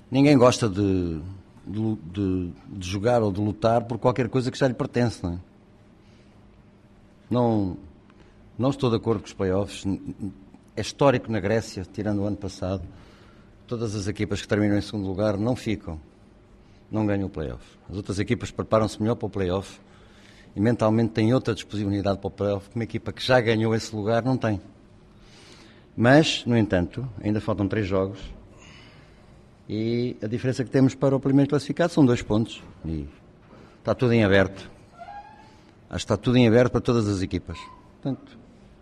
ninguém gosta de jogar ou de lutar por qualquer coisa que já lhe pertence, não é? Não estou de acordo com os playoffs. É histórico na Grécia, tirando o ano passado, todas as equipas que terminam em segundo lugar não ficam, não ganham o playoff. As outras equipas preparam-se melhor para o playoff e mentalmente têm outra disponibilidade para o playoff que uma equipa que já ganhou esse lugar não tem. Mas, no entanto, ainda faltam 3 jogos e a diferença que temos para o primeiro classificado são 2 pontos e está tudo em aberto. Acho que está tudo em aberto para todas as equipas. Portanto,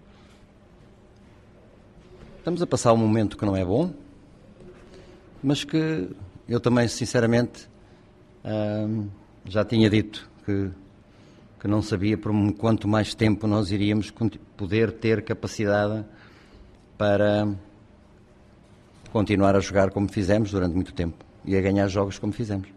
estamos a passar um momento que não é bom, mas que eu também, sinceramente, já tinha dito que não sabia por quanto mais tempo nós iríamos poder ter capacidade para continuar a jogar como fizemos durante muito tempo e a ganhar jogos como fizemos.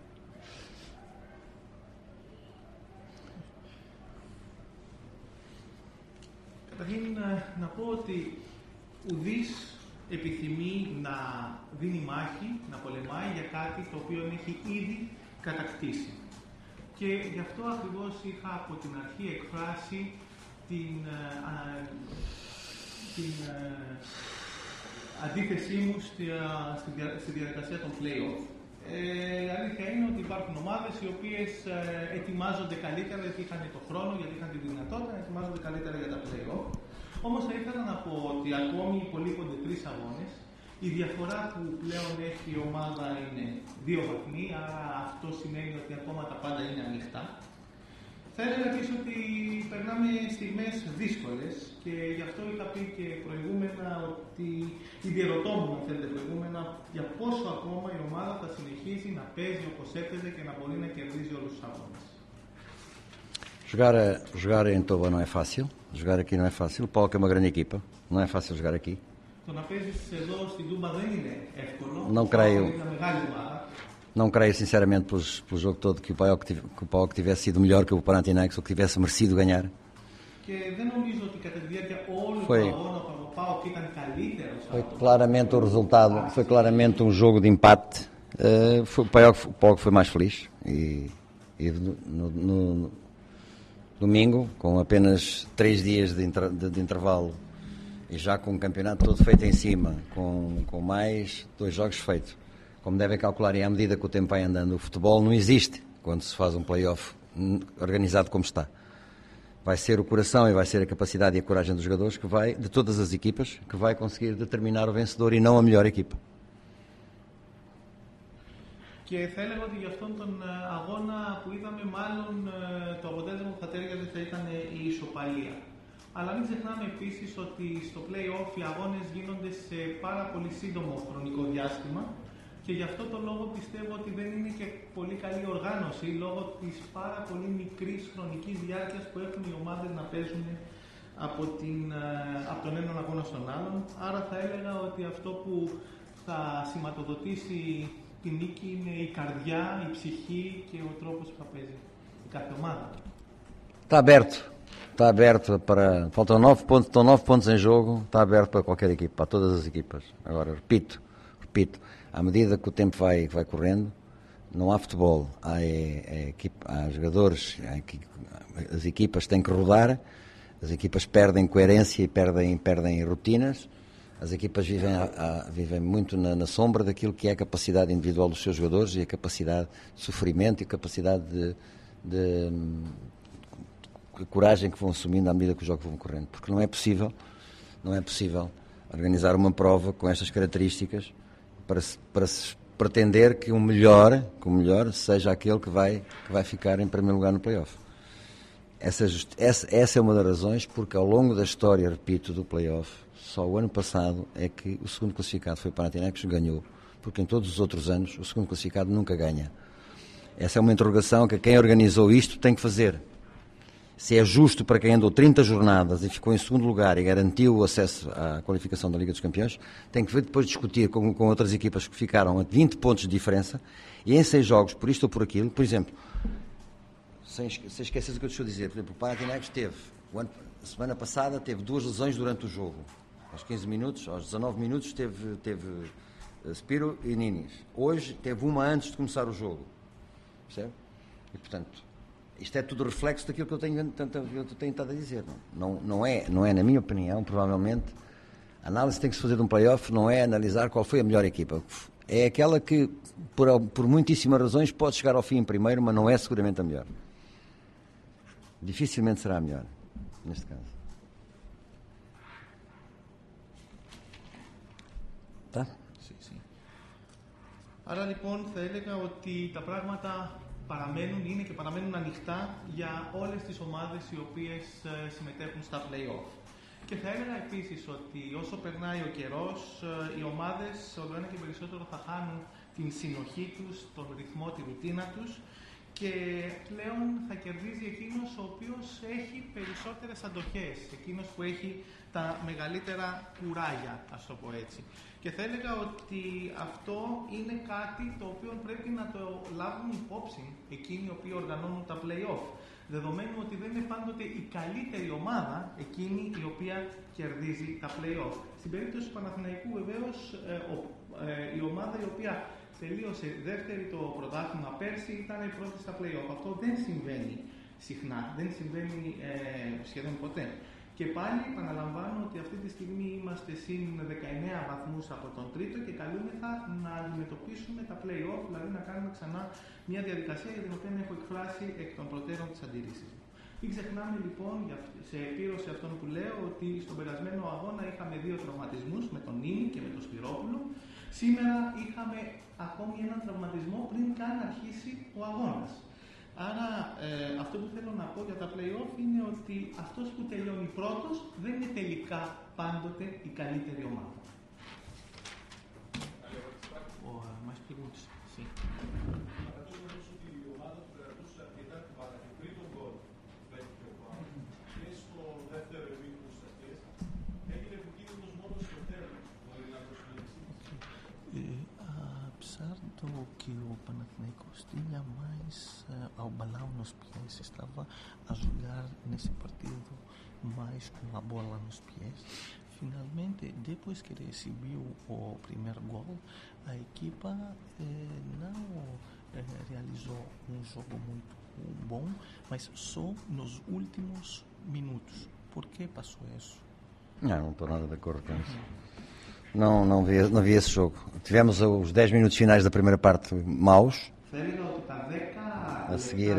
Καταρχήν να πω ότι ουδής επιθυμεί να δίνει μάχη, να πολεμάει για κάτι το οποίο έχει ήδη κατακτήσει. Και γι' αυτό ακριβώς είχα από την αρχή εκφράσει την αντίθεσή μου στη διαδικασία των play-off. Η αλήθεια είναι ότι υπάρχουν ομάδες οι οποίες ετοιμάζονται καλύτερα γιατί είχαν το χρόνο, γιατί είχαν τη δυνατότητα να ετοιμάζονται καλύτερα για τα play-off. Όμως θα ήθελα να πω ότι ακόμη υπολείπονται 3 αγώνες. Η διαφορά που πλέον έχει η ομάδα είναι 2 βαθμοί, άρα αυτό σημαίνει ότι ακόμα τα πάντα είναι ανοιχτά. Θα έλεγα επίσης ότι περνάμε στιγμές δύσκολες και γι' αυτό είχα πει και προηγούμενα ότι διερωτώμουν, αν θέλετε προηγούμενα, για πόσο ακόμα η ομάδα θα συνεχίσει να παίζει όπως έπαιζε και να μπορεί να κερδίζει όλους τους αγώνες. Jogar em Toba não é fácil, jogar aqui não é fácil. O Palco é uma grande equipa, não é fácil jogar aqui. Το να παίζεις εδώ στην Τούμπα δεν είναι εύκολο. Não creio. Είναι μια μεγάλη ομάδα. Não creio, sinceramente, pelo jogo todo, que o PAOK tivesse sido melhor que o Panathinaikos ou que tivesse merecido ganhar. Και δεν νομίζω ότι κατά τη διάρκεια όλου του αγώνα ο ΠΑΟΚ ήταν καλύτερος. Foi claramente o resultado, foi claramente um jogo de empate. O PAOK foi mais feliz e no domingo, com apenas 3 dias de intervalo e já com o campeonato todo feito em cima, com mais 2 jogos feitos. Como devem calcular, e à medida que o tempo vai andando, o futebol não existe quando se faz um play-off organizado como está. Vai ser o coração e vai ser a capacidade e a coragem dos jogadores, de todas as equipas, que vai conseguir determinar o vencedor e não a melhor equipa. Και θα έλεγα ότι για αυτόν τον αγώνα που είδαμε, μάλλον το αποτέλεσμα που θα τέριαζε θα ήταν η ισοπαλία. Αλλά μην ξεχνάμε επίσης ότι στο play-off οι αγώνες γίνονται σε πάρα πολύ σύντομο χρονικό διάστημα και γι' αυτό το λόγο πιστεύω ότι δεν είναι και πολύ καλή οργάνωση λόγω της πάρα πολύ μικρής χρονικής διάρκειας που έχουν οι ομάδες να παίζουν από τον έναν αγώνα στον άλλον. Άρα θα έλεγα ότι αυτό που θα σηματοδοτήσει τη νίκη είναι η καρδιά, η ψυχή και ο τρόπος που θα παίζει η κάθε ομάδα. Está aberto para... Faltam 9 pontos em jogo, está aberto para qualquer equipa, para todas as equipas. Agora, repito, à medida que o tempo vai correndo, não há futebol, há jogadores, as equipas têm que rodar, as equipas perdem coerência e perdem rotinas, as equipas vivem muito na sombra daquilo que é a capacidade individual dos seus jogadores e a capacidade de sofrimento e a capacidade de coragem que vão assumindo à medida que os jogos vão correndo, porque não é possível organizar uma prova com estas características para se pretender que o melhor seja aquele que vai ficar em primeiro lugar no play-off. Essa é uma das razões porque ao longo da história, repito, do play-off, só o ano passado é que o segundo classificado foi o Panathinaikos, ganhou, porque em todos os outros anos o segundo classificado nunca ganha. Essa é uma interrogação que quem organizou isto tem que fazer. Se é justo para quem andou 30 jornadas e ficou em segundo lugar e garantiu o acesso à qualificação da Liga dos Campeões, tem que depois discutir com outras equipas que ficaram a 20 pontos de diferença e em 6 jogos, por isto ou por aquilo. Por exemplo, sem esquecer o que eu te estou a dizer, por exemplo, o Panathinaikos teve, semana passada, teve 2 lesões durante o jogo. Aos 15 minutos, aos 19 minutos, teve Spiro e Ninis. Hoje teve uma antes de começar o jogo. Percebe? E, portanto, isto é tudo reflexo daquilo que eu tenho estado a dizer. Não é, na minha opinião, provavelmente, a análise que tem que se fazer de um play-off não é analisar qual foi a melhor equipa. É aquela que, por muitíssimas razões, pode chegar ao fim em primeiro, mas não é seguramente a melhor. Dificilmente será a melhor, neste caso. Tá? Άρα λοιπόν θα έλεγα ότι τα πράγματα είναι και παραμένουν ανοιχτά για όλες τις ομάδες οι οποίες συμμετέχουν στα play-off. Και θα έλεγα επίσης ότι όσο περνάει ο καιρός, οι ομάδες όλο ένα και περισσότερο θα χάνουν την συνοχή τους, τον ρυθμό, τη ρουτίνα τους και πλέον θα κερδίζει εκείνος ο οποίος έχει περισσότερες αντοχές, εκείνος που έχει τα μεγαλύτερα κουράγια, ας το πω έτσι. Και θα έλεγα ότι αυτό είναι κάτι το οποίο πρέπει να το λάβουν υπόψη εκείνοι οι οποίοι οργανώνουν τα play-off. Δεδομένου ότι δεν είναι πάντοτε η καλύτερη ομάδα εκείνη η οποία κερδίζει τα play-off. Στην περίπτωση του Παναθηναϊκού βεβαίως η ομάδα η οποία τελείωσε δεύτερη το πρωτάθλημα πέρσι ήταν η πρώτη στα play-off. Αυτό δεν συμβαίνει συχνά, δεν συμβαίνει σχεδόν ποτέ. Και πάλι επαναλαμβάνω ότι αυτή τη στιγμή είμαστε συν 19 βαθμούς από τον τρίτο και καλούμεθα να αντιμετωπίσουμε τα play-off, δηλαδή να κάνουμε ξανά μια διαδικασία για την οποία έχω εκφράσει εκ των προτέρων της αντίρρησης. Μην ξεχνάμε λοιπόν, σε επίρρωση αυτών που λέω, ότι στον περασμένο αγώνα είχαμε 2 τραυματισμούς με τον Νίνη και με τον Σπυρόπουλο. Σήμερα είχαμε ακόμη έναν τραυματισμό πριν καν αρχίσει ο αγώνας. Άρα αυτό που θέλω να πω για τα play-off είναι ότι αυτός που τελειώνει πρώτος δεν είναι τελικά πάντοτε η καλύτερη ομάδα. Mais perguntas? Sim. Acreditamos que a ομάδα του κρατούσε αρκετά την μπάλα και πριν τον γκολ βρέθηκε ο Πάο και στο δεύτερο ημίχρονο της αρχές έγινε επικίνδυνος μόνο στο τέλος. Μπορεί να το συνεχίσει. Apesar do que o Panathinaikos tinha mais ao balão nos pés, estava a jogar nesse partido mais com a bola nos pés. Finalmente, depois que recebeu o primeiro gol, a equipa não realizou um jogo muito bom, mas só nos últimos minutos. Por que passou isso? Não estou nada de acordo com isso. Não vi esse jogo. Tivemos os 10 minutos finais da primeira parte maus. A seguir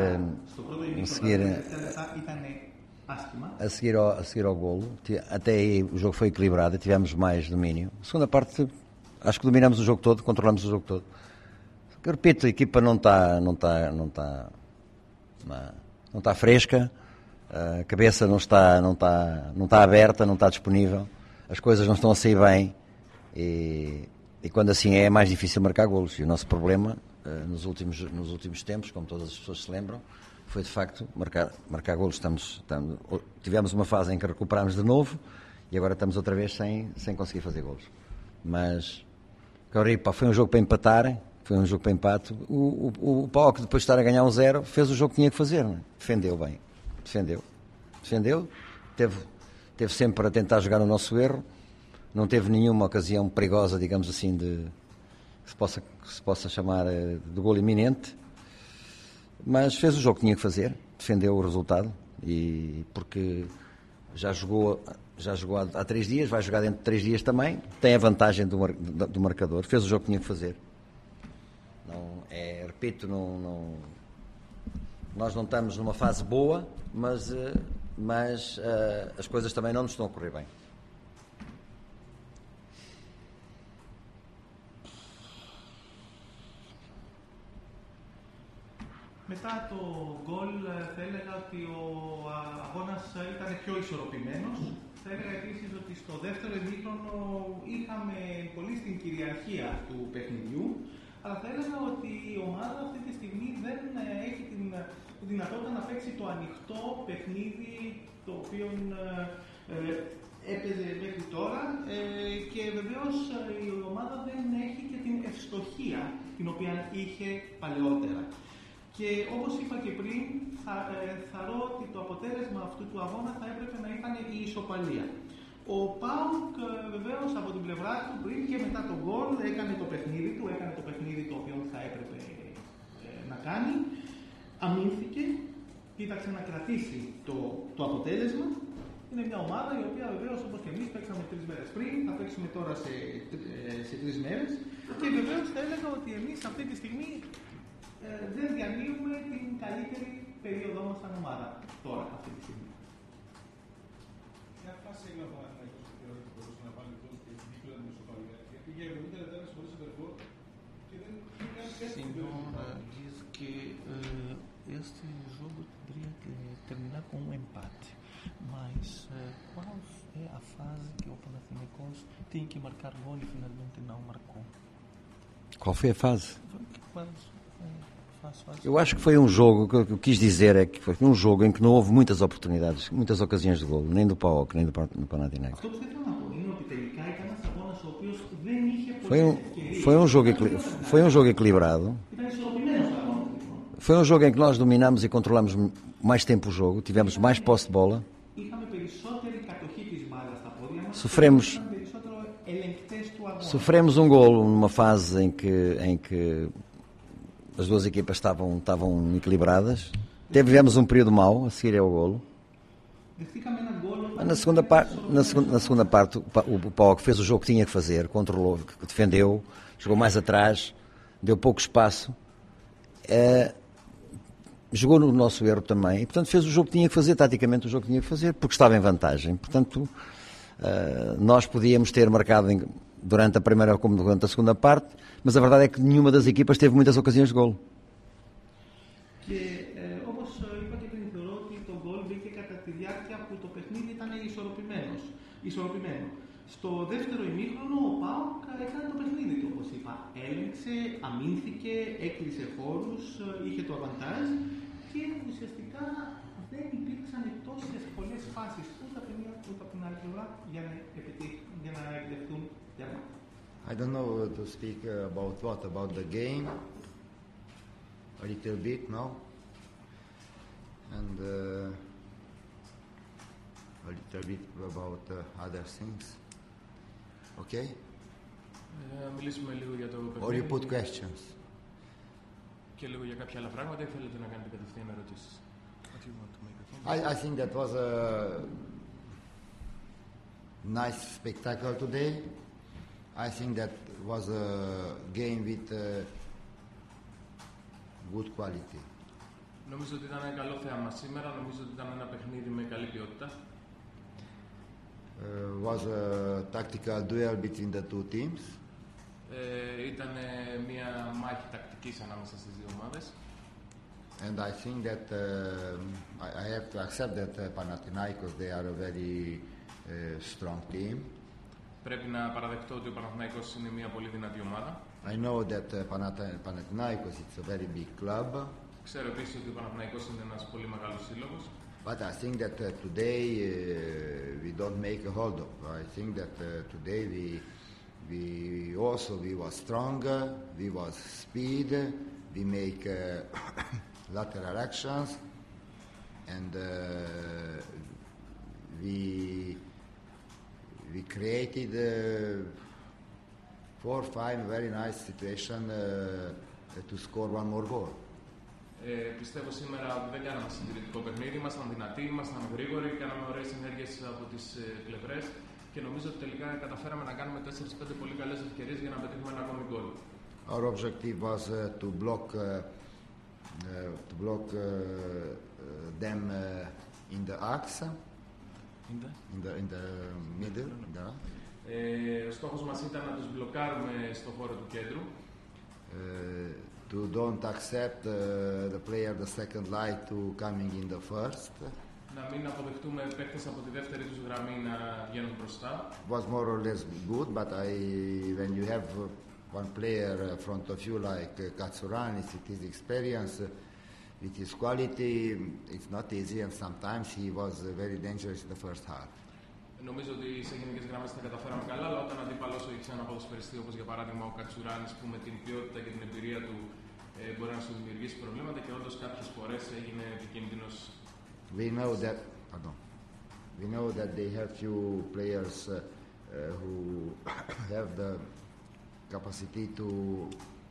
ao golo. Até aí o jogo foi equilibrado e tivemos mais domínio. A segunda parte, acho que dominamos o jogo todo, controlamos o jogo todo. Eu repito, a equipa não está fresca, a cabeça não está aberta, não está disponível, as coisas não estão a sair bem. E quando assim é mais difícil marcar golos. E o nosso problema nos últimos tempos, como todas as pessoas se lembram, foi de facto marcar golos. Tivemos uma fase em que recuperámos de novo e agora estamos outra vez sem conseguir fazer golos. Mas foi um jogo para empatar, foi um jogo para empate. O PAOK, depois de estar a ganhar 1-0, fez o jogo que tinha que fazer, não é? Defendeu bem, defendeu, teve sempre a tentar jogar no nosso erro. Não teve nenhuma ocasião perigosa, digamos assim, que se possa chamar de golo iminente, mas fez o jogo que tinha que fazer, defendeu o resultado, e porque já jogou há 3 dias, vai jogar dentro de 3 dias também, tem a vantagem do marcador, fez o jogo que tinha que fazer. Repito, nós não estamos numa fase boa, mas as coisas também não nos estão a correr bem. Μετά το γκολ θα έλεγα ότι ο αγώνας ήταν πιο ισορροπημένος. Θα έλεγα επίσης ότι στο δεύτερο ημίχρονο είχαμε πολύ στην κυριαρχία του παιχνιδιού, αλλά θα έλεγα ότι η ομάδα αυτή τη στιγμή δεν έχει τη δυνατότητα να παίξει το ανοιχτό παιχνίδι το οποίο έπαιζε μέχρι τώρα και βεβαίως η ομάδα δεν έχει και την ευστοχία την οποία είχε παλαιότερα. Και όπως είπα και πριν, θαρώ ότι το αποτέλεσμα αυτού του αγώνα θα έπρεπε να ήταν η ισοπαλία. Ο ΠΑΟΚ βεβαίως από την πλευρά του πριν και μετά τον γκολ έκανε το παιχνίδι το οποίο θα έπρεπε να κάνει, αμήνθηκε, κοίταξε να κρατήσει το αποτέλεσμα. Είναι μια ομάδα η οποία βεβαίως όπως και εμείς παίξαμε 3 μέρες πριν, θα παίξουμε τώρα σε 3 μέρες και βεβαίως θα έλεγα ότι εμείς αυτή τη στιγμή δεν διανύουμε την καλύτερη περίοδό μας σαν ομάδα τώρα αυτή τη στιγμή. Ποια φάση έγινε ο Παναθηναϊκός που μπορούσε να βάλει τόσο και στην δίπλα του Μεσοπαλία? Γιατί για 70 letares χωρίς υπερβό και δεν είναι κάτι τέτοιο. Senhor, diz que este jogo poderia terminar com um empate, mas qual é a fase que o Panathinaikos tem que marcar gol e finalmente não marcou? Qual foi a fase? Fase. Eu acho que foi um jogo, o que eu quis dizer é que foi um jogo em que não houve muitas oportunidades, muitas ocasiões de gol, nem do PAOK, nem do Panathinaikos. Αυτό που θέλω να πω είναι ότι τελικά ήταν ένας αγώνας ο οποίος δεν είχε Foi um jogo equilibrado. Ήταν ισορροπημένος ο αγώνας. Foi um jogo em que nós dominámos e controlámos mais tempo o jogo, tivemos mais posse de bola. Είχαμε περισσότερη κατοχή της μπάλας στα πόδια μας. Tivemos περισσότερο ελεγκτές του αγώνα. Sofremos um golo numa fase em que as duas equipas estavam equilibradas. Tivemos um período mau a seguir ao golo. Δεχτήκαμε έναν γκολ. Na segunda parte o PAOK fez o jogo que tinha que fazer, controlou, defendeu, jogou mais atrás, deu pouco espaço, jogou no nosso erro também e, portanto, fez o jogo que tinha que fazer, taticamente o jogo que tinha que fazer, porque estava em vantagem. Portanto, nós podíamos ter marcado durante a primeira como durante a segunda parte, mas a verdade é que nenhuma das equipas teve muitas ocasiões de golo. Και όπως είπα και πριν, θεωρώ ότι το γκολ μπήκε κατά τη διάρκεια που το παιχνίδι ήταν ισορροπημένο. Στο δεύτερο ημίχρονο ο ΠΑΟΚ έκανε το παιχνίδι του, όπως είπα. Έλεγξε, αμήνθηκε, έκλεισε χώρους, είχε το αβαντάζ και ουσιαστικά δεν υπήρξαν τόσες πολλές φάσεις ούτε από τη μία ούτε από την άλλη πλευρά για να επιτευχθούν τέρματα. I don't know to speak about what, about the game, a little bit now, and a little bit about other things. Okay? Μιλήσουμε λίγο για το Or παιχνίδι. you put questions. Και λίγο για κάποια άλλα πράγματα ή θέλετε να κάνετε κατευθείαν ερωτήσεις? I think that was a nice spectacle today. I think that was a game with good quality. Νομίζω ότι ήταν ένα καλό θέαμα σήμερα, νομίζω ότι ήταν ένα παιχνίδι με καλή ποιότητα. Was a tactical duel between the two teams. Ήταν μια μάχη τακτικής ανάμεσα στις δύο ομάδες. And I think that I have to accept that Panathinaikos, they are a very strong team. Πρέπει να παραδεχτώ ότι ο Παναθηναϊκός είναι μια πολύ δυνατή ομάδα. I know that Panathinaikos it's a very big club. Ξέρω επίσης ότι ο Παναθηναϊκός είναι ένας πολύ μεγάλος σύλλογος. But I think that today we don't make a hold up. I think that today we were stronger, we was speed, we make lateral actions, and we created 4 or 5 very nice situations to score one more goal. Πιστεύω σήμερα ότι δεν κάναμε συντηρητικό παιχνίδι, ήμασταν δυνατοί, ήμασταν γρήγοροι, κάναμε ωραίες ενέργειες από τις πλευρές και νομίζω ότι τελικά καταφέραμε να κάνουμε 4-5 πολύ καλές ευκαιρίες για να πετύχουμε ένα ακόμη γκολ. Our objective was to block them in the axe, in the middle. Ο στόχος μας ήταν να τους μπλοκάρουμε στο χώρο του κέντρου. To don't accept the player the second line to coming in the first. Να μην αποδεχτούμε παίκτες από τη δεύτερη τους γραμμή να βγαίνουν μπροστά. Was more or less good, but when you have one player in front of you like Katsuranis, with his experience, with his quality, it's not easy, and sometimes he was very dangerous in the first half. Νομίζω ότι σε γενικές γραμμές τα καταφέραμε καλά, αλλά όταν αντίπαλος έχει ένα ποδοσφαιριστή όπως για παράδειγμα ο Κατσουράνης που με την ποιότητα και την εμπειρία του μπορεί να σου δημιουργήσει προβλήματα και όντως κάποιες φορές έγινε επικίνδυνος. We know that. Pardon. we know that they have few players who have the capacity to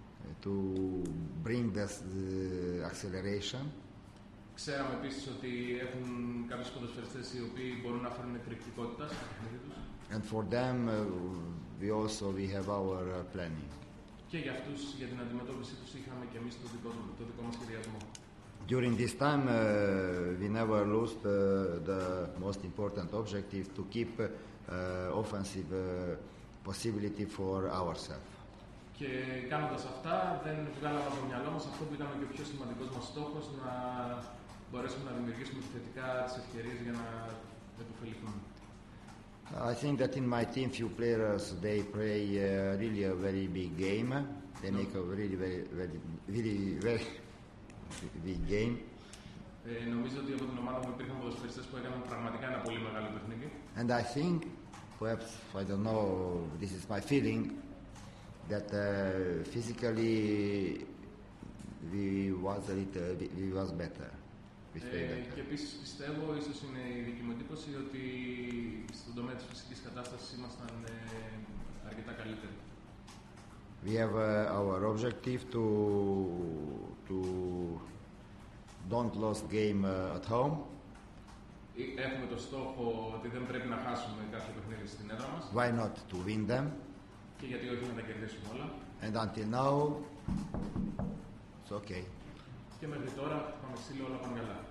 bring this acceleration. Ξέραμε επίσης ότι έχουν κάποιους ποδοσφαιριστές οι οποίοι μπορούν να φέρουν εκρηκτικότητα στο παιχνίδι τους. And for them, we have our planning. Και για αυτούς, για την αντιμετώπιση τους, είχαμε και εμείς το δικό μας σχεδιασμό. During this time, we never lost the most important objective to keep offensive possibility for ourselves. Και κάνοντας αυτά, δεν βγάλαμε από το μυαλό μας αυτό που ήταν και ο πιο σημαντικός μας στόχος, να μπορέσουμε να δημιουργήσουμε θετικά τις ευκαιρίες για να επωφεληθούμε. I think that in my team, few players they play really a very big game. They make a really very big game. Νομίζω ότι από την ομάδα μου υπήρχαν ποδοσφαιριστές που έκαναν πραγματικά ένα πολύ μεγάλο παιχνίδι. And I think, perhaps I don't know, this is my feeling, that physically we was better. Και επίσης πιστεύω, ίσως είναι η δική μου εντύπωση, ότι στον τομέα της φυσικής κατάστασης ήμασταν αρκετά καλύτεροι. We have our objective to don't lose game at home. Έχουμε το στόχο ότι δεν πρέπει να χάσουμε κάποιο παιχνίδι στην έδρα μας. Why not to win them? Και γιατί όχι να τα κερδίσουμε όλα. And until now, it's okay. Και μέχρι τώρα πάμε στείλει όλα πάνε καλά.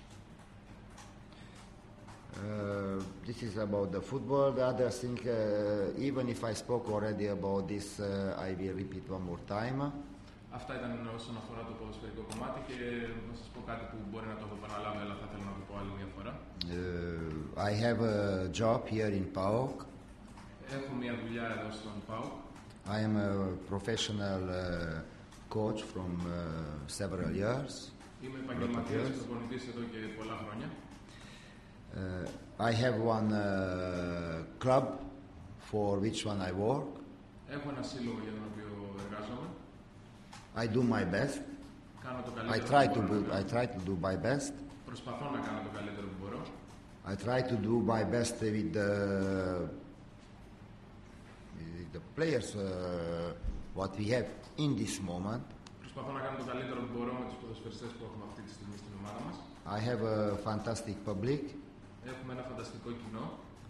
This is about the football. The other thing, even if I spoke already about this, I will repeat one more time. Αυτά ήταν όσον αφορά το ποδοσφαιρικό κομμάτι και να σας πω κάτι που μπορεί να το έχω επαναλάβει, αλλά θα θέλω να το πω άλλη μια φορά. I have a job here in PAOK. Έχω μια δουλειά εδώ στον ΠΑΟΚ. I am a professional coach from several years. Είμαι επαγγελματίας προπονητής εδώ και πολλά χρόνια. I have one club for which one I work. Έχω ένα σύλλογο για τον οποίο εργάζομαι. I do my best. Κάνω το καλύτερο I try to do my best. Προσπαθώ να κάνω το καλύτερο που μπορώ. I try to do my best with the players what we have in this moment. Προσπαθώ να κάνω το καλύτερο που μπορώ με τους ποδοσφαιριστές που έχουμε αυτή τη στιγμή στην ομάδα μας. I have a fantastic public. Έχουμε ένα φανταστικό κοινό.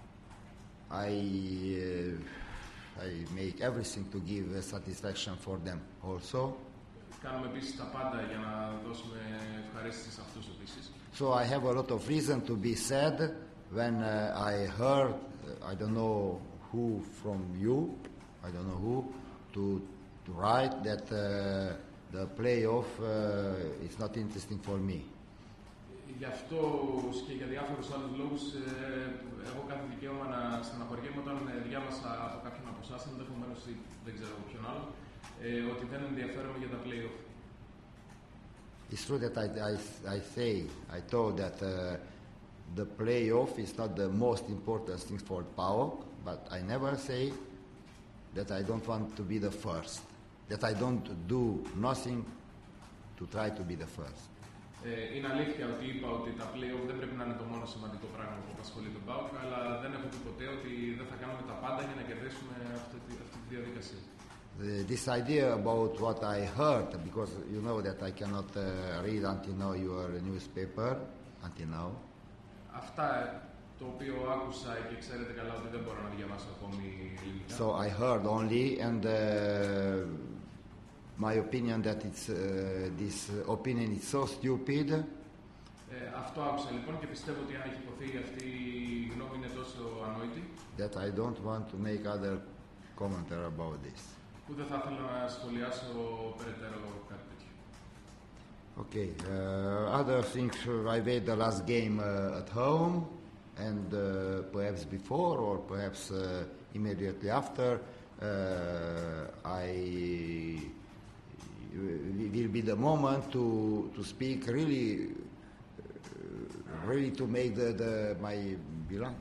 I make everything to give satisfaction for them also. Κάνουμε επίσης τα πάντα για να δώσουμε ευχαρίστηση σε αυτούς επίσης. So I have a lot of reason to be sad when I heard, I don't know who from you, I don't know who, to write that the playoff is not interesting for me. Γι' αυτό και για διάφορους άλλους λόγους έχω κάθε δικαίωμα να στεναχωριέμαι όταν διάβασα από κάποιον από εσάς, ενδεχομένως δεν ξέρω από ποιον άλλο, ότι δεν ενδιαφέρομαι για τα play-off. It's true that I told that the play-off is not the most important thing for PAOK, but I never say that I don't want to be the first, that I don't do nothing to try to be the first. Είναι αλήθεια ότι είπα ότι τα play-off δεν πρέπει να είναι το μόνο σημαντικό πράγμα που απασχολεί τον ΠΑΟΚ, αλλά δεν έχω πει ποτέ ότι δεν θα κάνουμε τα πάντα για να κερδίσουμε αυτή τη διαδικασία. This idea about what I heard, because you know that I cannot read until now your newspaper, until now. Αυτά το οποίο άκουσα και ξέρετε καλά ότι δεν μπορώ να διαβάσω ακόμη ελληνικά. So I heard only, and my opinion that this opinion is so stupid. Αυτό άκουσα λοιπόν και πιστεύω ότι αν έχει υποθεί αυτή η γνώμη είναι τόσο ανόητη. That I don't want to make other commentary about this. Που δεν θα ήθελα να σχολιάσω περαιτέρω κάτι τέτοιο. Okay, other things, I made the last game at home, and perhaps before or perhaps immediately after, will be the moment to speak really to make my bilan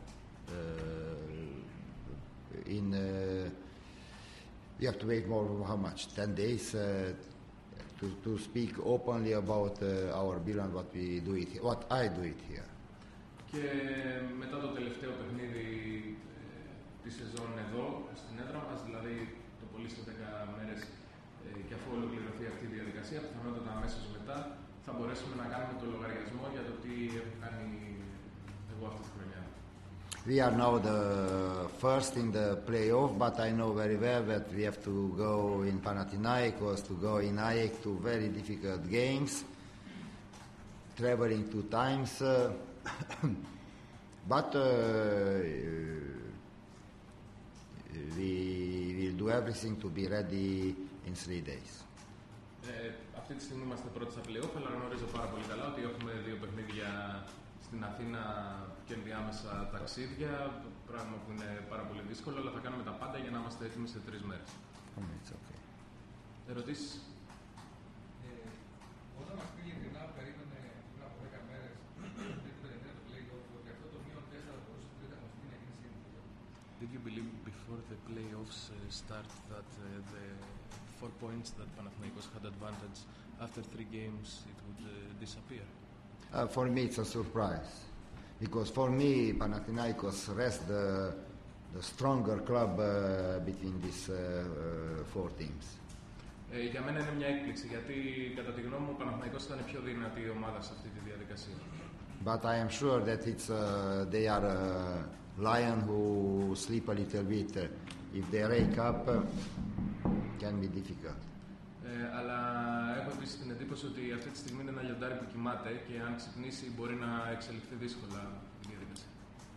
we have to wait more, how much, 10 days to speak openly about our bilan, what I do it here. Και μετά το τελευταίο παιχνίδι τη σεζόν εδώ, στην έδρα μας, δηλαδή το πολύ σε 10 μέρες και αφού ολοκληρωθεί αυτή η διαδικασία, πιθανότατα αμέσως μετά, θα μπορέσουμε να κάνουμε το λογαριασμό για το τι έχω κάνει εγώ αυτή τη χρονιά. We are now the first in the playoff, but I know very well that we have to go in Panathinaikos, to go in AEK to very difficult games, traveling 2 times, but we will do everything to be ready in 3 days. Αυτή τη στιγμή είμαστε πρώτοι στα play-off, αλλά γνωρίζω πάρα πολύ καλά ότι έχουμε 2 παιχνίδια στην Αθήνα και ενδιάμεσα ταξίδια, πράγμα που είναι πάρα πολύ δύσκολο, αλλά θα κάνουμε τα πάντα για να είμαστε έτοιμοι σε 3 μέρες. Okay. Ερωτήσεις? Όταν μας πήγε ειλικρινά, περίμενε πριν από 10 μέρες πριν το 99 το play-off, ότι αυτό το μείον 4 μπορούσε στην τρίτη αγωνιστική να γίνει σύντομα. Did you believe before the playoffs start that the 4 points that Panathinaikos had advantage after 3 games it would disappear? For me, it's a surprise, because for me, Panathinaikos rest the stronger club between these 4 teams. Για μένα είναι μια έκπληξη, γιατί κατά τη γνώμη μου ο Παναθηναϊκός ήταν η πιο δυνατή ομάδα σε αυτή τη διαδικασία. But I am sure that they are a lion who sleep a little bit. If they wake up, can be difficult. Αλλά έχω επίσης την εντύπωση ότι αυτή τη στιγμή είναι ένα λιοντάρι που κοιμάται και αν ξυπνήσει μπορεί να εξελιχθεί δύσκολα η διαδικασία.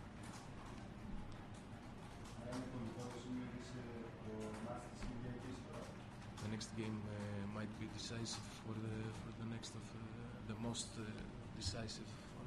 The next game might be decisive for the next of the most decisive for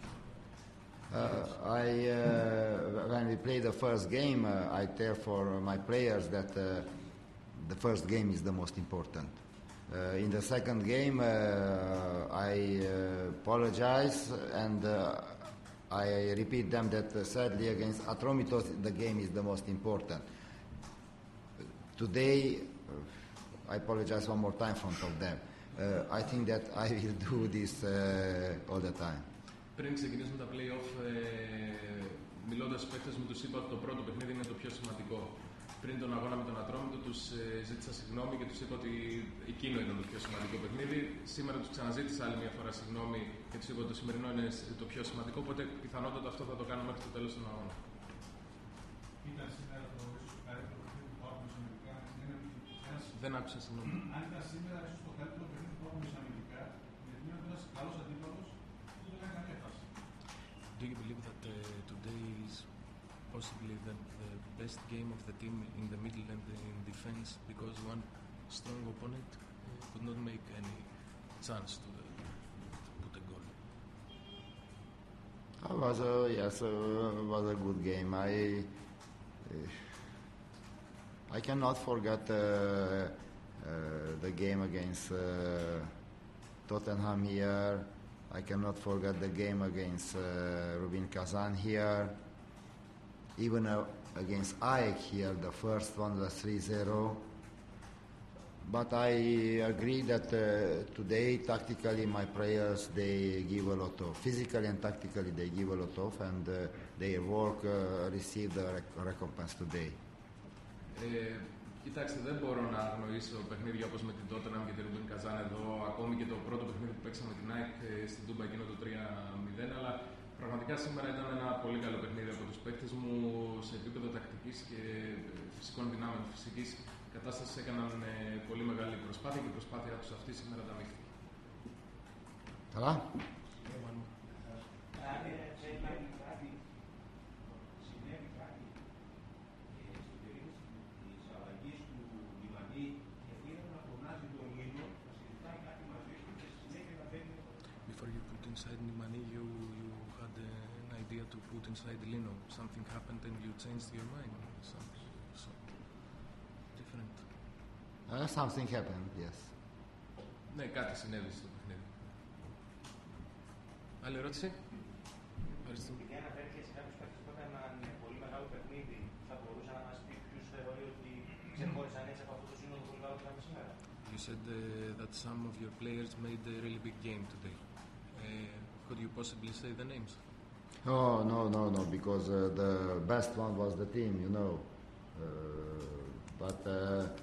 When we play the first game, I tell for my players that the first game is the most important. In the second game, I apologize and I repeat them that sadly against Atromitos the game is the most important. Today, I apologize one more time in front of them. I think that I will do this all the time. Πριν ξεκινήσουμε τα play-off, μιλώντας στους παίκτες μου, τους είπα ότι το πρώτο παιχνίδι είναι το πιο σημαντικό. Πριν τον αγώνα με τον Ατρόμητο, τους ζήτησα συγγνώμη και τους είπα ότι εκείνο ήταν το πιο σημαντικό παιχνίδι. Σήμερα τους ξαναζήτησα άλλη μια φορά συγγνώμη και τους είπα ότι το σημερινό είναι το πιο σημαντικό, οπότε πιθανότατα αυτό θα το κάνω μέχρι το τέλος των αγώνων. Ήταν σήμερα το ίσως καλύτερο παιχνίδι που έχουμε αμυντικά. Δεν άκουσα, συγγνώμη. Αν ήταν σήμερα ίσως το καλύτερο παιχνίδι που έχουμε αμυντικά, γιατί είναι ένας καλός αντίπαλος που δεν έκανε καμία φάση. Do you believe that today is possibly the best game of the team in the middle and in defense, because one strong opponent could not make any chance to put a goal? It was a good game. I cannot forget the game against Tottenham here. I cannot forget the game against Rubin Kazan here. Even against AEK here, the first one was 3-0. But I agree that today, tactically, my players, they give a lot of, physically and tactically, they give a lot of, and their work received the recompense today. Κοιτάξτε, δεν μπορώ να αγνοήσω παιχνίδια όπως με την Tottenham και την Rubin Kazan εδώ, ακόμη και το πρώτο παιχνίδι που παίξαμε την ΑΕΚ στην Τούμπα εκείνο το 3-0, αλλά πραγματικά σήμερα ήταν ένα πολύ καλό παιχνίδι από τους παίκτες μου σε επίπεδο τακτικής και φυσικών δυνάμεων, φυσικής κατάστασης έκαναν πολύ μεγάλη προσπάθεια και η προσπάθειά τους αυτή σήμερα τα μύχθηκε. Καλά. Before you put inside Nimani, you had an idea to put inside Lino. Something happened and you changed your mind. So different. Something happened, yes. Ναι, κάτι συνέβη στο παιχνίδι. Άλλη ερώτηση? Ευχαριστώ. Επειδή αναφέρθηκε σε κάποιους παίκτες που έκαναν πολύ μεγάλο παιχνίδι, θα μπορούσε να μας πει ποιους θεωρεί ότι ξεχώρισαν έτσι από αυτό το σύνολο πολύ μεγάλο που είχαμε σήμερα? You said that some of your players made a really big game today. Could you possibly say the names? Oh, no, because the best one was the team, you know. But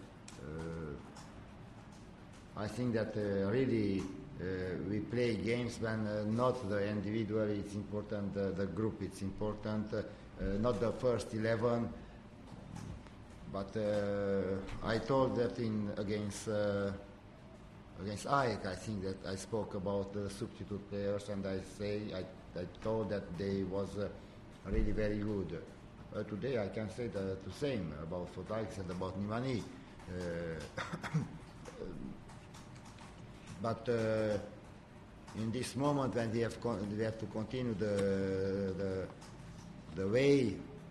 I think that really we play games when not the individual, it's important, the group, it's important, not the first 11. But I told that against AEK, I think that I spoke about the substitute players, and I told that they was really very good. Today I can say the same about Fotakis and about Nimani. But in this moment when we have to continue the way,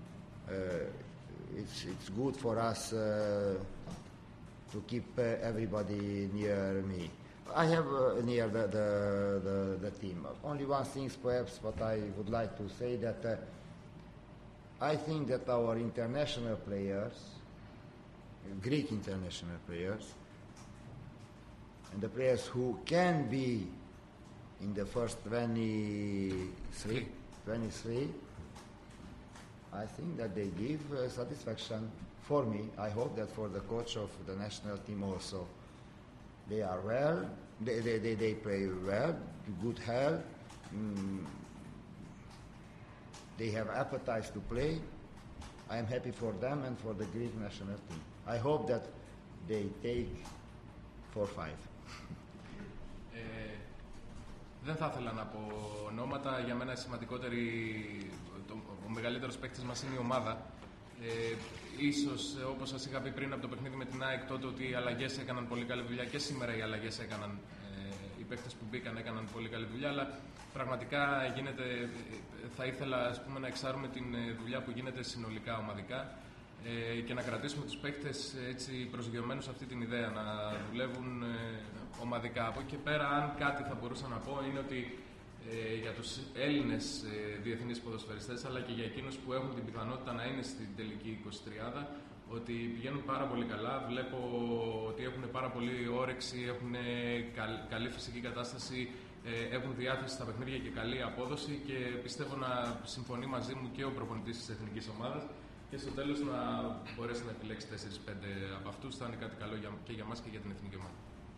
it's good for us to keep everybody near me. I have near the team. Only one thing, perhaps, what I would like to say, that I think that our international players, Greek international players, and the players who can be in the first 23, I think that they give satisfaction for me. I hope that for the coach of the national team also. They are well, they play well, good health, they have appetite to play. I am happy for them and for the Greek national team. I hope that they take 4-5. Δεν θα ήθελα να πω ονόματα. Για μένα ο μεγαλύτερος παίκτης μας είναι η ομάδα. Ίσως, όπως σας είχα πει πριν από το παιχνίδι με την ΑΕΚ τότε, ότι οι αλλαγές έκαναν πολύ καλή δουλειά, και σήμερα οι αλλαγές έκαναν, οι παίκτες που μπήκαν έκαναν πολύ καλή δουλειά, αλλά πραγματικά θα ήθελα, ας πούμε, να εξάρουμε την δουλειά που γίνεται συνολικά ομαδικά και να κρατήσουμε τους παίκτες έτσι προσγειωμένους σε αυτή την ιδέα, να δουλεύουν ομαδικά. Από εκεί και πέρα, αν κάτι θα μπορούσα να πω, είναι ότι για τους Έλληνες διεθνείς ποδοσφαιριστές, αλλά και για εκείνους που έχουν την πιθανότητα να είναι στην τελική 23, ότι πηγαίνουν πάρα πολύ καλά. Βλέπω ότι έχουν πάρα πολύ όρεξη, έχουν καλή φυσική κατάσταση, έχουν διάθεση στα παιχνίδια και καλή απόδοση, και πιστεύω να συμφωνεί μαζί μου και ο προπονητής της εθνικής ομάδας, και στο τέλος να μπορέσει να επιλέξει 4-5 από αυτούς. Θα είναι κάτι καλό και για μας και για την εθνική ομάδα.